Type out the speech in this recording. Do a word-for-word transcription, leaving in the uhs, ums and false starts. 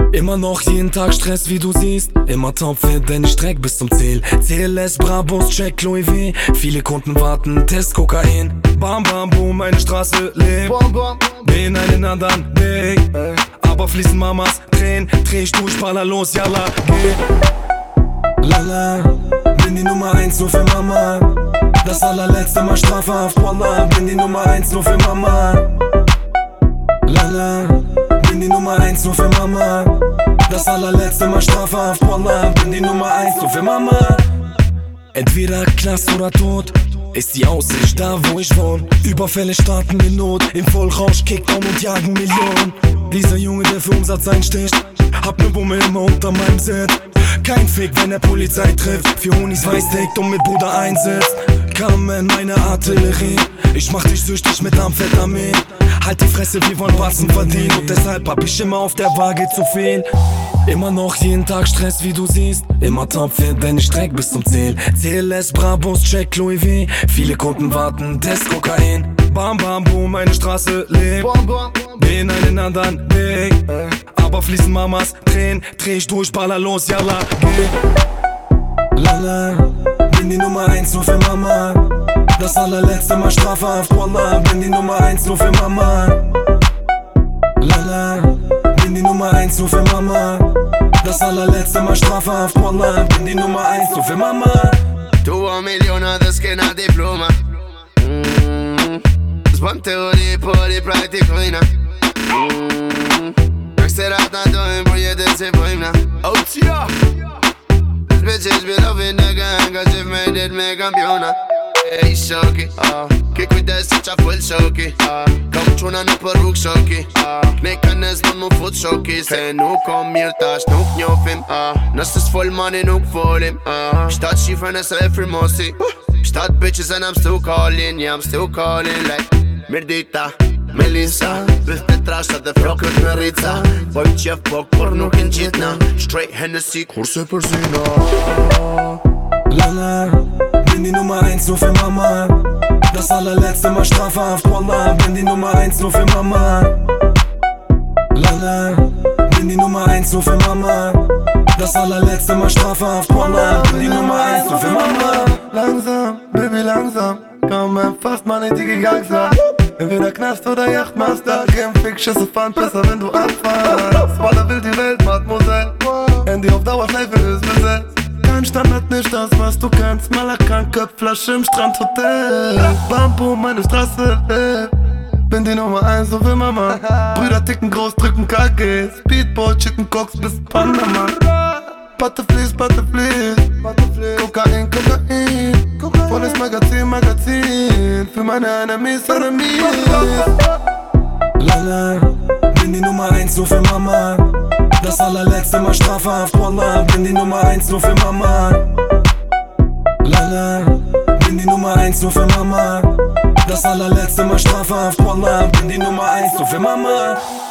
Immer noch jeden Tag Stress, wie du siehst. Immer topfit, denn ich streck bis zum Ziel. C L S, Brabus, Check, Louis V. Viele Kunden warten, Test, Kokain. Bam, bam, boom, meine Straße lebt. Bin einen anderen Weg. Aber fließen Mamas Tränen. Dreh ich durch, baller los, yalla, geh. Lala, bin die Nummer eins nur für Mama. Das allerletzte Mal strafhaft, Wallah. Bin die Nummer eins nur für Mama. Lala, bin die Nummer eins nur für Mama. Das allerletzte Mal strafhaft, Wallah. Bin die Nummer eins nur für Mama. Entweder Knast oder Tod ist die Aussicht da, wo ich wohne. Überfälle starten in Not, im Vollrausch Kickdown und jagen Millionen. Dieser Junge, der für Umsatz einsticht, hab ne Wumme immer unter meinem Set. Kein Fick, wenn der Polizei trifft, für Honis Weißdeckt und mit Bruder einsitzt. Kamen meine Artillerie, ich mach dich süchtig mit Amphetamin. Halt die Fresse, wir wollen Batzen verdienen, und deshalb hab ich immer auf der Waage zu viel. Immer noch jeden Tag Stress, wie du siehst. Immer topfit, denn ich streck bis zum Ziel. C L S, Brabus, Check, Louis V. Viele Kunden warten, Test, Kokain. Bam, bam, boom, meine Straße lebt. Bin einen anderen Weg. Aber fließen Mamas Tränen. Dreh ich durch, baller los, yalla, geh. Lala, bin die Nummer eins nur für Mama. Das allerletzte Mal strafhaft, Wallah. Bin die Nummer eins nur für Mama. Lala, bin die Nummer eins nur für Mama. Das allerletzte Mal strafhaft, Wallah. Bin die Nummer eins nur für Mama. Tuvo miljoner de skinna diploma. mm. Spun teori på de praktikøyna. mm. Akserat na døgn på jeder se på himna. Oh tja. These bitches be loving the gang, cause if made it me campeona. Ey shoki, ah, kijk wie des zit full shoki, ah, kom tjona nu på ruk shoki, ah, mekanismen nu fot shoki, se nu kom hier tash nu knjofim, ah, nas is full money nu volim, ah, statt schiefen es every mosi, statt bitches and I'm still calling, yeah I'm still calling like Mirdita, Melissa, bist betrash at the frog ut me rica, boy chef bok por nuk in gjithna, straight Hennessy kurse për zina. Lala, bin die Nummer eins nur für Mama. Das allerletzte Mal strafhaft, Wallah. Bin die Nummer eins nur für Mama. Lala, bin die Nummer eins nur für Mama. Das allerletzte Mal strafhaft, Wallah. Bin die Nummer eins nur für Mama. Langsam, Baby, langsam. Komm, fast mal nicht die Gegangster. Entweder Knast oder Yachtmaster. Game Fick, Schüsse fahren besser, wenn du anfährst. Walla will die Welt, Mademoiselle. Handy auf Dauerschleife ist besetzt. Kein Standard, nicht das, was du kannst. Malakan, Köpfflasche im Strandhotel. Bambu, meine Straße lebt. Bin die Nummer eins, so für Mama. Brüder ticken groß, drücken K G. Speedboat, Chicken Cox bis Panama. Patte fließt, Patte fließt. Kokain, Kokain. Volles Magazin, Magazin. Für meine Enemies, Enemies. Lala, bin die Nummer eins nur für Mama. Das allerletzte Mal strafhaft, Wallah. Bin die Nummer eins nur für Mama. Lala, bin die Nummer eins nur für Mama. Das allerletzte Mal strafhaft, Wallah. Bin die Nummer eins nur für Mama.